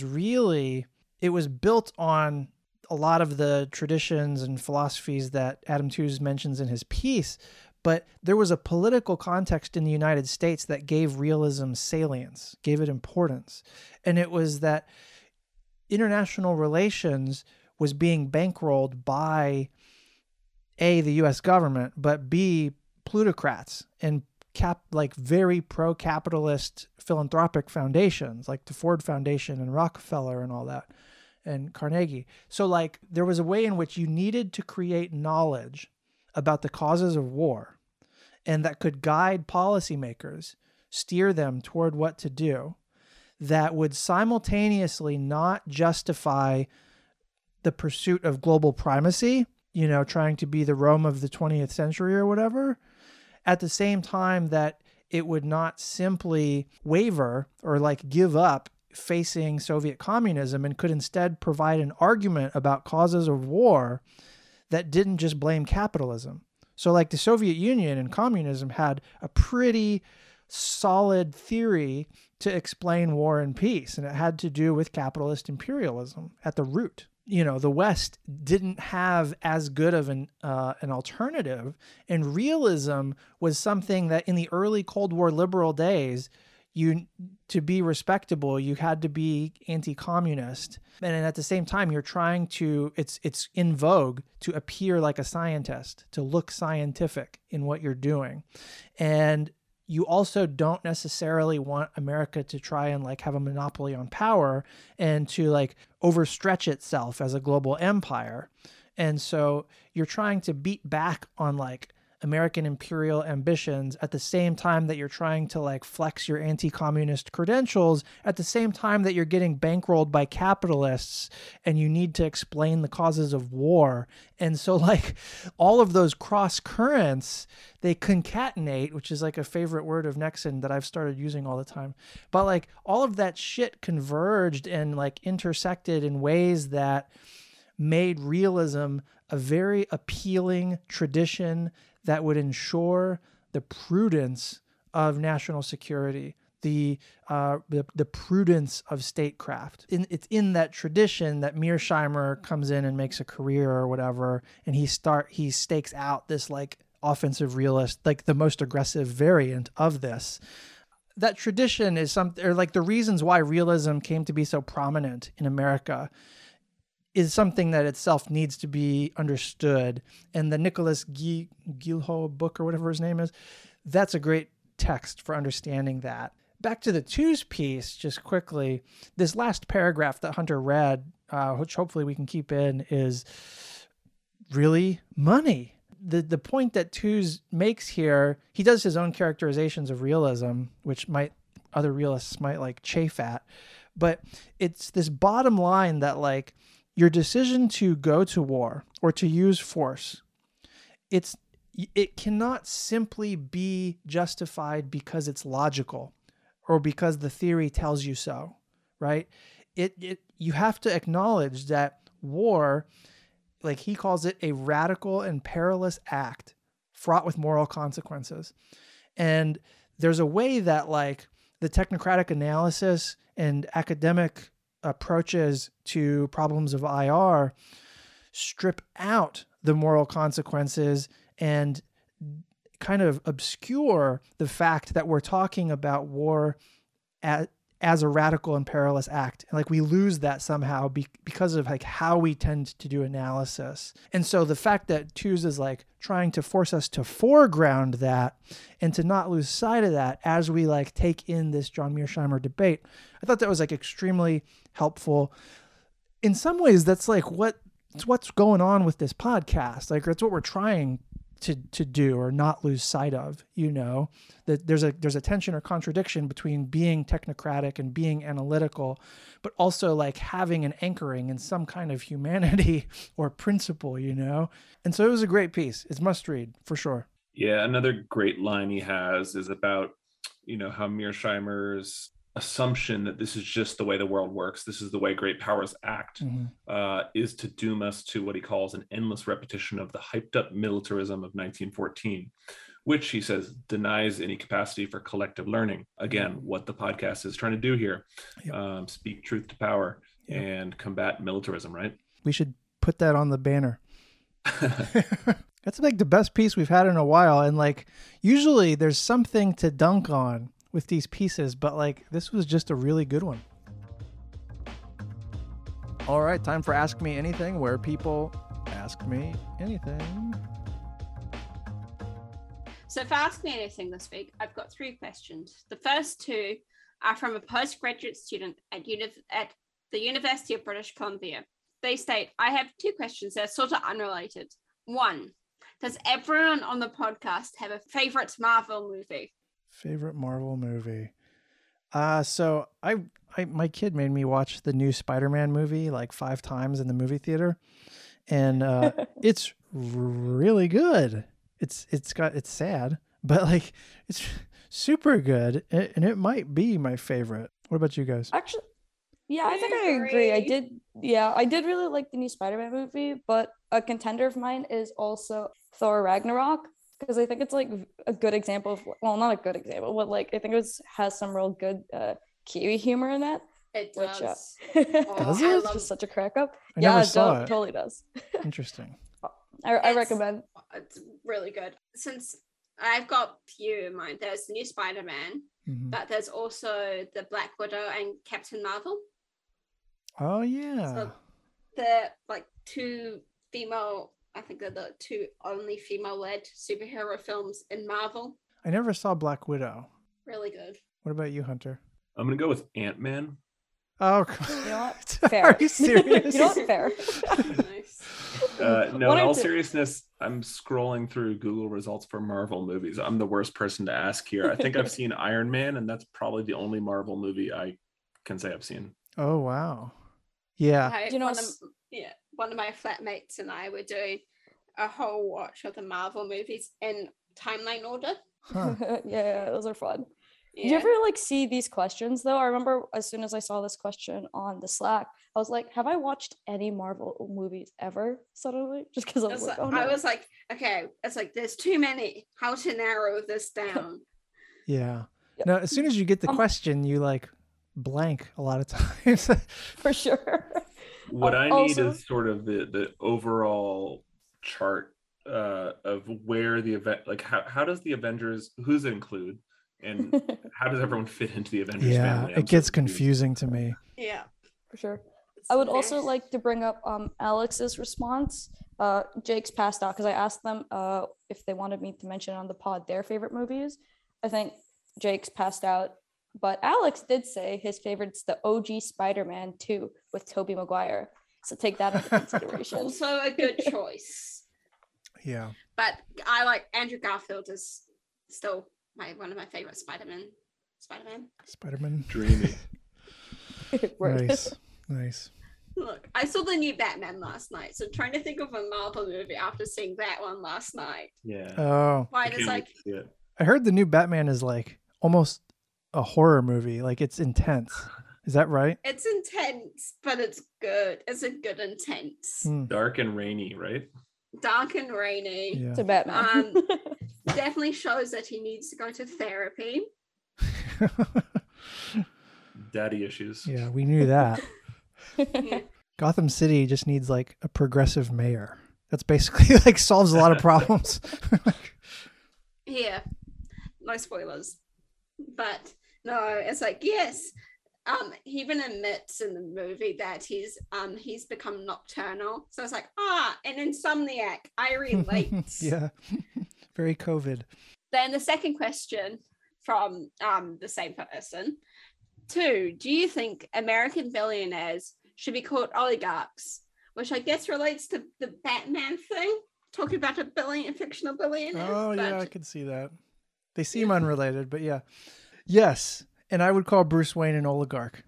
it was built on a lot of the traditions and philosophies that Adam Tooze mentions in his piece, but there was a political context in the United States that gave realism salience, gave it importance. And it was that international relations was being bankrolled by A, the US government, but B, plutocrats and very pro-capitalist philanthropic foundations like the Ford Foundation and Rockefeller and all that, and Carnegie. So like there was a way in which you needed to create knowledge about the causes of war, and that could guide policymakers, steer them toward what to do, that would simultaneously not justify the pursuit of global primacy, trying to be the Rome of the 20th century or whatever, at the same time that it would not simply waver or like give up facing Soviet communism, and could instead provide an argument about causes of war that didn't just blame capitalism. So like the Soviet Union and communism had a pretty solid theory to explain war and peace, and it had to do with capitalist imperialism at the root. The West didn't have as good of an alternative, and realism was something that in the early Cold War liberal days, to be respectable, you had to be anti-communist. And at the same time, you're trying to, it's in vogue to appear like a scientist, to look scientific in what you're doing. And you also don't necessarily want America to try and like have a monopoly on power and to like overstretch itself as a global empire. And so you're trying to beat back on like American imperial ambitions at the same time that you're trying to like flex your anti-communist credentials, at the same time that you're getting bankrolled by capitalists and you need to explain the causes of war. And so like all of those cross currents, they concatenate, which is like a favorite word of Nixon that I've started using all the time. But like all of that shit converged and like intersected in ways that made realism a very appealing tradition that would ensure the prudence of national security, the prudence of statecraft. It's in that tradition that Mearsheimer comes in and makes a career or whatever, and he stakes out this like offensive realist, like the most aggressive variant of this. That tradition is or like the reasons why realism came to be so prominent in America is something that itself needs to be understood. And the Nicholas Guilhot book or whatever his name is, that's a great text for understanding that. Back to the twos piece, just quickly, this last paragraph that Hunter read, which hopefully we can keep in, is really money. The point that Twos makes here, he does his own characterizations of realism, which other realists might like chafe at, but it's this bottom line that like your decision to go to war or to use force, it cannot simply be justified because it's logical or because the theory tells you so, right? You have to acknowledge that war, like he calls it, a radical and perilous act fraught with moral consequences. And there's a way that like the technocratic analysis and academic approaches to problems of IR strip out the moral consequences and kind of obscure the fact that we're talking about war as a radical and perilous act. And like we lose that somehow because of like how we tend to do analysis. And so the fact that Twos is like trying to force us to foreground that and to not lose sight of that as we like take in this John Mearsheimer debate, I thought that was like extremely helpful. In some ways, that's like what's going on with this podcast. Like that's what we're trying to do or not lose sight of, that there's a tension or contradiction between being technocratic and being analytical, but also like having an anchoring in some kind of humanity or principle, And so it was a great piece. It's must read for sure. Yeah. Another great line he has is about, how Mearsheimer's assumption that this is just the way the world works, this is the way great powers act, is to doom us to what he calls an endless repetition of the hyped up militarism of 1914, which he says denies any capacity for collective learning. Again, what the podcast is trying to do here, speak truth to power and combat militarism, right? We should put that on the banner. That's like the best piece we've had in a while. And like, usually there's something to dunk on with these pieces, but like this was just a really good one. All right, time for Ask Me Anything, where people ask me anything. So for Ask Me Anything this week, I've got 3 questions. The first 2 are from a postgraduate student at the University of British Columbia. They state, I have 2 questions that are sort of unrelated. 1, does everyone on the podcast have a favorite Marvel movie? Favorite Marvel movie. So my kid made me watch the new Spider-Man movie like 5 times in the movie theater, and it's really good. It's sad, but like it's super good, and it might be my favorite. What about you guys? Actually, yeah, I think I agree. I did really like the new Spider-Man movie, but a contender of mine is also Thor Ragnarok. Because I think it's like a good example of, well, not a good example, but like I think has some real good Kiwi humor in that. It does. Does it? It's just such a crack up. I never saw it. Totally does. Interesting. I recommend. It's really good. Since I've got a few in mind, there's the new Spider-Man, but there's also the Black Widow and Captain Marvel. Oh yeah. So they're like 2 female. I think they're the 2 only female-led superhero films in Marvel. I never saw Black Widow. Really good. What about you, Hunter? I'm going to go with Ant-Man. Oh, you know what? Fair. Are you serious? You know what? Fair. Nice. No, in all seriousness, I'm scrolling through Google results for Marvel movies. I'm the worst person to ask here. I think I've seen Iron Man, and that's probably the only Marvel movie I can say I've seen. Oh, wow. Yeah. One of my flatmates and I were doing a whole watch of the Marvel movies in timeline order. Huh. Yeah, those are fun. Yeah. Did you ever like see these questions though? I remember as soon as I saw this question on the Slack, I was like, have I watched any Marvel movies ever? Suddenly, just because I was like, oh no. I was like, okay, it's like there's too many. How to narrow this down? Yeah. Yep. Now, as soon as you get the question, you like blank a lot of times. For sure. What I need is sort of the overall chart of where the event, like how does the Avengers, who's it include, and how does everyone fit into the Avengers family? It gets confusing to me. Yeah, for sure. I would also like to bring up Alex's response. Jake's passed out because I asked them if they wanted me to mention on the pod their favorite movies. I think Jake's passed out, but Alex did say his favorite's the OG Spider-Man 2 with Tobey Maguire. So take that into consideration. Also a good choice. Yeah. But I like Andrew Garfield is still one of my favorite Spider-Man. Dreamy. Nice. Look, I saw the new Batman last night, so trying to think of a Marvel movie after seeing that one last night. Yeah. Oh. Why it's like I heard the new Batman is like almost a horror movie. Like it's intense. Is that right? It's intense, but it's good. It's a good intense. Dark and rainy, right? Dark and rainy. Yeah. To Batman. Definitely shows that he needs to go to therapy. Daddy issues. Yeah, we knew that. Yeah. Gotham City just needs like a progressive mayor. That's basically like solves a lot of problems. Yeah. No spoilers. But no, it's like, yes. He even admits in the movie that he's become nocturnal. So it's like, an insomniac. I relate. Yeah. Very COVID. Then the second question from the same person. 2, do you think American billionaires should be called oligarchs? Which I guess relates to the Batman thing, talking about a fictional billionaire. Oh, yeah, I could see that. They seem unrelated, but yeah. Yes, and I would call Bruce Wayne an oligarch.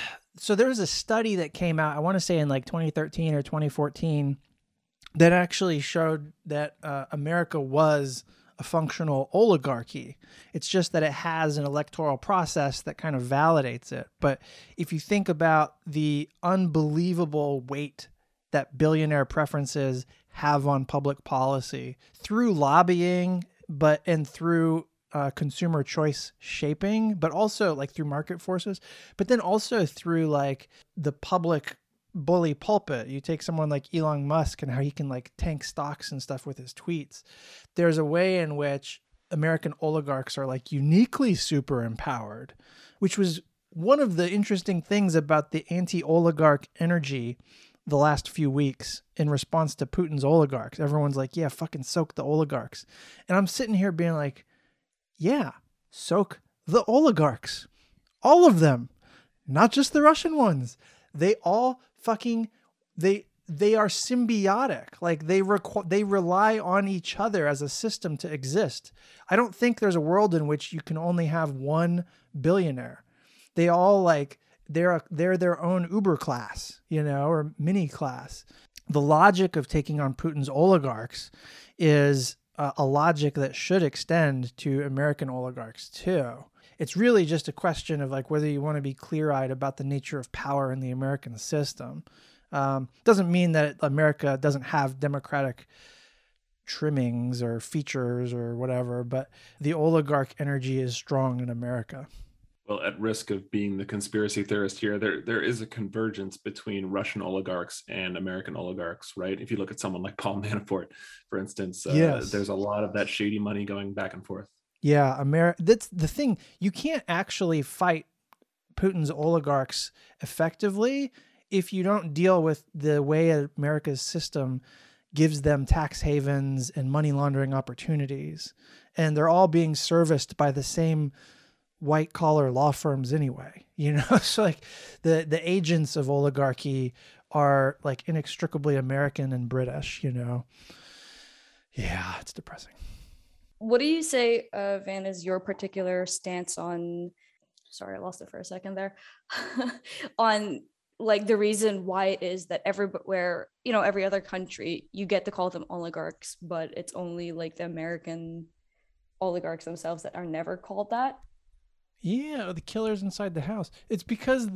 So there was a study that came out, I want to say in like 2013 or 2014, that actually showed that America was a functional oligarchy. It's just that it has an electoral process that kind of validates it. But if you think about the unbelievable weight that billionaire preferences have on public policy through lobbying, and through consumer choice shaping, but also like through market forces, but then also through like the public bully pulpit. You take someone like Elon Musk and how he can like tank stocks and stuff with his tweets. There's a way in which American oligarchs are like uniquely super empowered, which was one of the interesting things about the anti-oligarch energy the last few weeks in response to Putin's oligarchs. Everyone's like, yeah, fucking soak the oligarchs. And I'm sitting here being like, yeah, soak the oligarchs. All of them. Not just the Russian ones. They all fucking, they are symbiotic. Like they rely on each other as a system to exist. I don't think there's a world in which you can only have one billionaire. They all like, they're their own Uber class, or mini class. The logic of taking on Putin's oligarchs is a logic that should extend to American oligarchs too. It's really just a question of like whether you want to be clear-eyed about the nature of power in the American system. Doesn't mean that America doesn't have democratic trimmings or features or whatever, but the oligarch energy is strong in America. Well, at risk of being the conspiracy theorist here, there is a convergence between Russian oligarchs and American oligarchs, right? If you look at someone like Paul Manafort, for instance, yes. There's a lot of that shady money going back and forth. Yeah, that's the thing. You can't actually fight Putin's oligarchs effectively if you don't deal with the way America's system gives them tax havens and money laundering opportunities. And they're all being serviced by the same white collar law firms anyway, so like the agents of oligarchy are like inextricably American and British, Yeah, it's depressing. What do you say, Van, is your particular stance on, sorry, I lost it for a second there, on like the reason why it is that everywhere, every other country, you get to call them oligarchs, but it's only like the American oligarchs themselves that are never called that? Yeah, the killers inside the house. It's because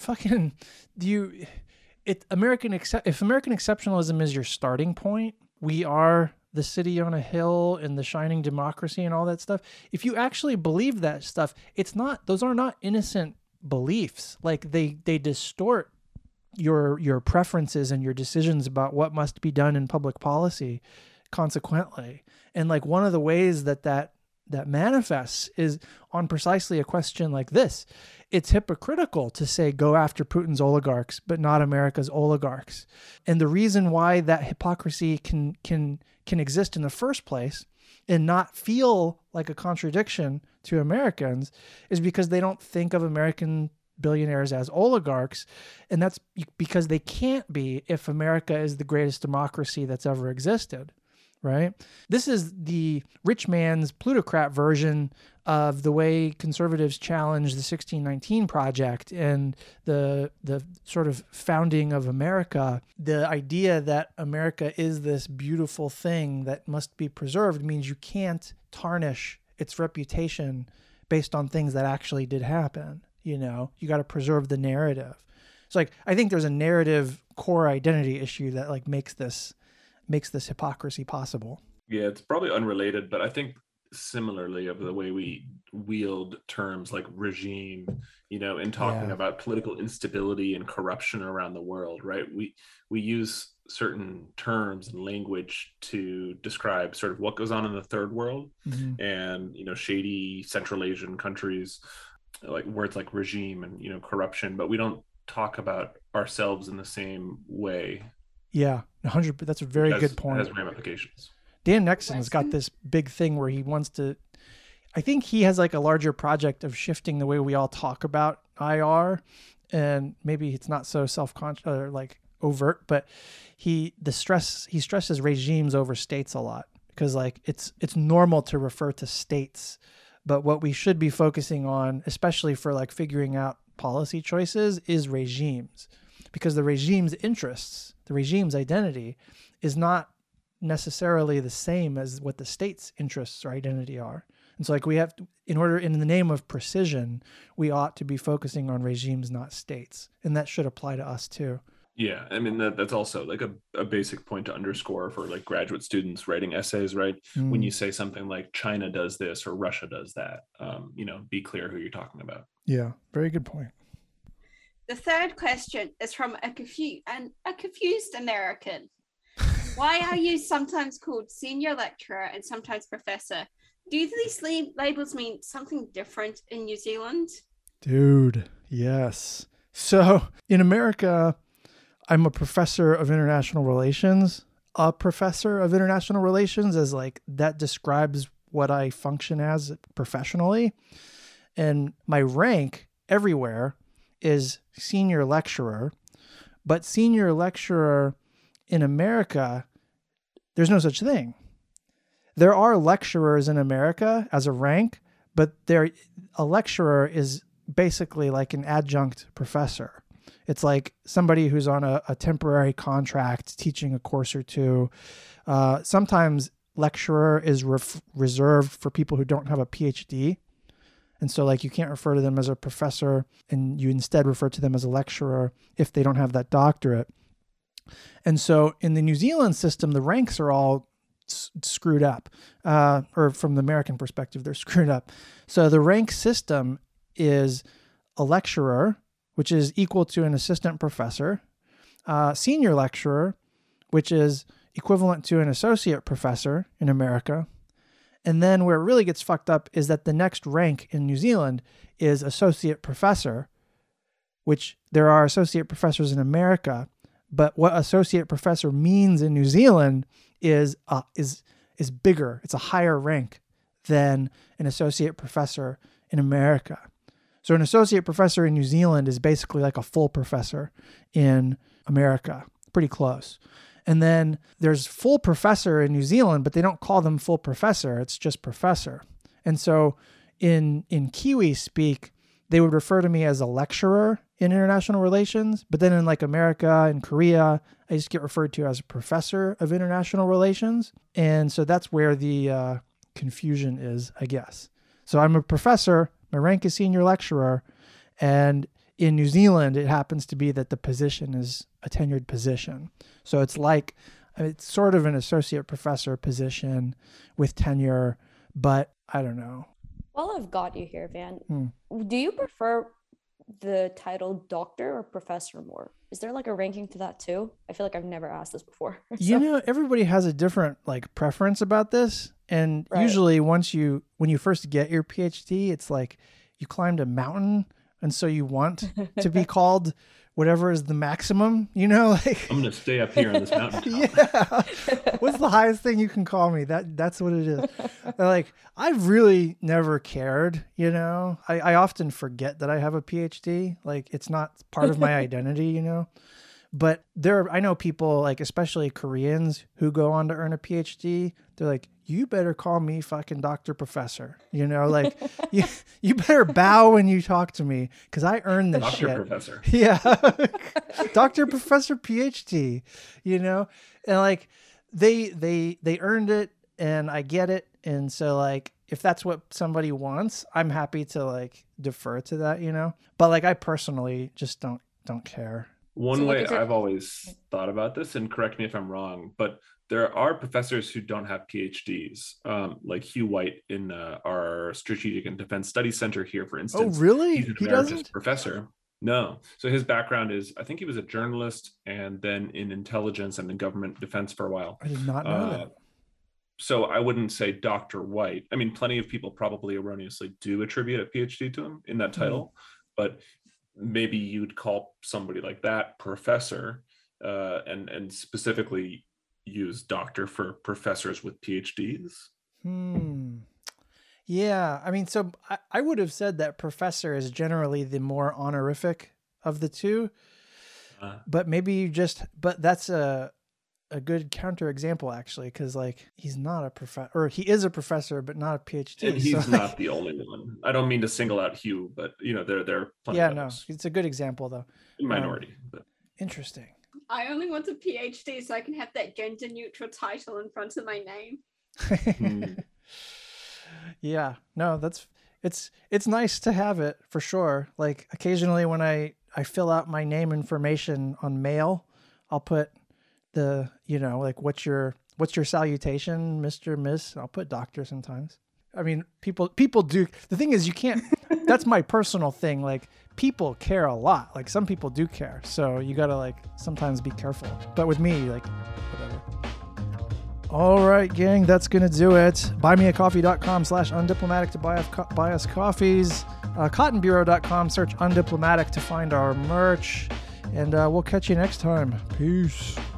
if American exceptionalism is your starting point, we are the city on a hill and the shining democracy and all that stuff. If you actually believe that stuff, those are not innocent beliefs. Like they distort your preferences and your decisions about what must be done in public policy consequently. And like one of the ways that manifests is on precisely a question like this. It's hypocritical to say go after Putin's oligarchs, but not America's oligarchs. And the reason why that hypocrisy can exist in the first place and not feel like a contradiction to Americans is because they don't think of American billionaires as oligarchs. And that's because they can't be if America is the greatest democracy that's ever existed, right? This is the rich man's plutocrat version of the way conservatives challenge the 1619 Project and the sort of founding of America. The idea that America is this beautiful thing that must be preserved means you can't tarnish its reputation based on things that actually did happen. You know, you got to preserve the narrative. It's like, I think there's a narrative core identity issue that like makes this hypocrisy possible. Yeah, it's probably unrelated, but I think similarly of the way we wield terms like regime, you know, in talking about political instability and corruption around the world, right? We use certain terms and language to describe sort of what goes on in the third world, and, you know, shady Central Asian countries, like words like regime and, you know, corruption, but we don't talk about ourselves in the same way. Yeah, 100%. That's a very good point. It has ramifications. Dan Nexon's got this big thing where he wants to, I think he has like a larger project of shifting the way we all talk about IR, and maybe it's not so self-conscious or like overt, but he stresses regimes over states a lot because like it's normal to refer to states, but what we should be focusing on, especially for like figuring out policy choices, is regimes, because the regime's interests, the regime's identity is not necessarily the same as what the state's interests or identity are. And so like we have to, in the name of precision, we ought to be focusing on regimes, not states. And that should apply to us too. Yeah, I mean, that's also like a basic point to underscore for like graduate students writing essays, right? When you say something like China does this or Russia does that, you know, be clear who you're talking about. Yeah, very good point. The third question is from a confused American. Why are you sometimes called senior lecturer and sometimes professor? Do these labels mean something different in New Zealand? Dude, yes. So in America, I'm a professor of international relations. A professor of international relations is like, that describes what I function as professionally. And my rank everywhere is senior lecturer. But senior lecturer in America, there's no such thing. There are lecturers in America as a rank, but a lecturer is basically like an adjunct professor. It's like somebody who's on a temporary contract teaching a course or two. Sometimes lecturer is reserved for people who don't have a PhD. And so like you can't refer to them as a professor, and you instead refer to them as a lecturer if they don't have that doctorate. And so in the New Zealand system, the ranks are all screwed up, or from the American perspective, they're screwed up. So the rank system is a lecturer, which is equal to an assistant professor, senior lecturer, which is equivalent to an associate professor in America. And then where it really gets fucked up is that the next rank in New Zealand is associate professor, which there are associate professors in America. But what associate professor means in New Zealand is bigger. It's a higher rank than an associate professor in America. So an associate professor in New Zealand is basically like a full professor in America, pretty close. And then there's full professor in New Zealand, but they don't call them full professor. It's just professor. And so in Kiwi speak, they would refer to me as a lecturer in international relations. But then in like America and Korea, I just get referred to as a professor of international relations. And so that's where the confusion is, I guess. So I'm a professor. My rank is senior lecturer. And in New Zealand, it happens to be that the position is a tenured position. So it's like, it's sort of an associate professor position with tenure, but I don't know. Well, I've got you here, Van. Do you prefer the title doctor or professor more? Is there like a ranking to that too? I feel like I've never asked this before. You know, everybody has a different like preference about this. And usually when you first get your PhD, it's like you climbed a mountain. And so you want to be called whatever is the maximum, like I'm going to stay up here on this mountain. Yeah. What's the highest thing you can call me? That's what it is. Like, I've really never cared, I often forget that I have a PhD. Like, it's not part of my identity, But I know people, like, especially Koreans who go on to earn a PhD. They're like, you better call me fucking Dr. Professor. Like, you better bow when you talk to me because I earned this shit. Dr. Professor. Yeah. Dr. Professor PhD, and like they earned it and I get it. And so, like, if that's what somebody wants, I'm happy to, like, defer to that, But, like, I personally just don't care. One way I've always thought about this, and correct me if I'm wrong, but there are professors who don't have PhDs, like Hugh White in our Strategic and Defense Studies Center here, for instance. Oh, really? He's an emeritus professor. No. So his background is, I think he was a journalist and then in intelligence and in government defense for a while. I did not know that. So I wouldn't say Dr. White. I mean, plenty of people probably erroneously do attribute a PhD to him in that title, but maybe you'd call somebody like that professor, and specifically use doctor for professors with PhDs. Yeah, I mean, so I would have said that professor is generally the more honorific of the two, but maybe but that's a good counterexample, actually, because, like, he's not a professor, or he is a professor, but not a PhD. And he's not the only one. I don't mean to single out Hugh, but, there are plenty of others. It's a good example, though. Minority. But interesting. I only want a PhD so I can have that gender neutral title in front of my name. Yeah, no, it's nice to have it for sure. Like, occasionally when I fill out my name information on mail, I'll put the, like, what's your salutation, Mr., Miss. I'll put doctor sometimes. I mean, people do. The thing is, you can't, that's my personal thing. Like, people care a lot. Like, some people do care. So you got to, like, sometimes be careful. But with me, like, whatever. All right, gang, that's going to do it. Buymeacoffee.com/undiplomatic to buy us coffees. Cottonbureau.com, search undiplomatic to find our merch. And we'll catch you next time. Peace.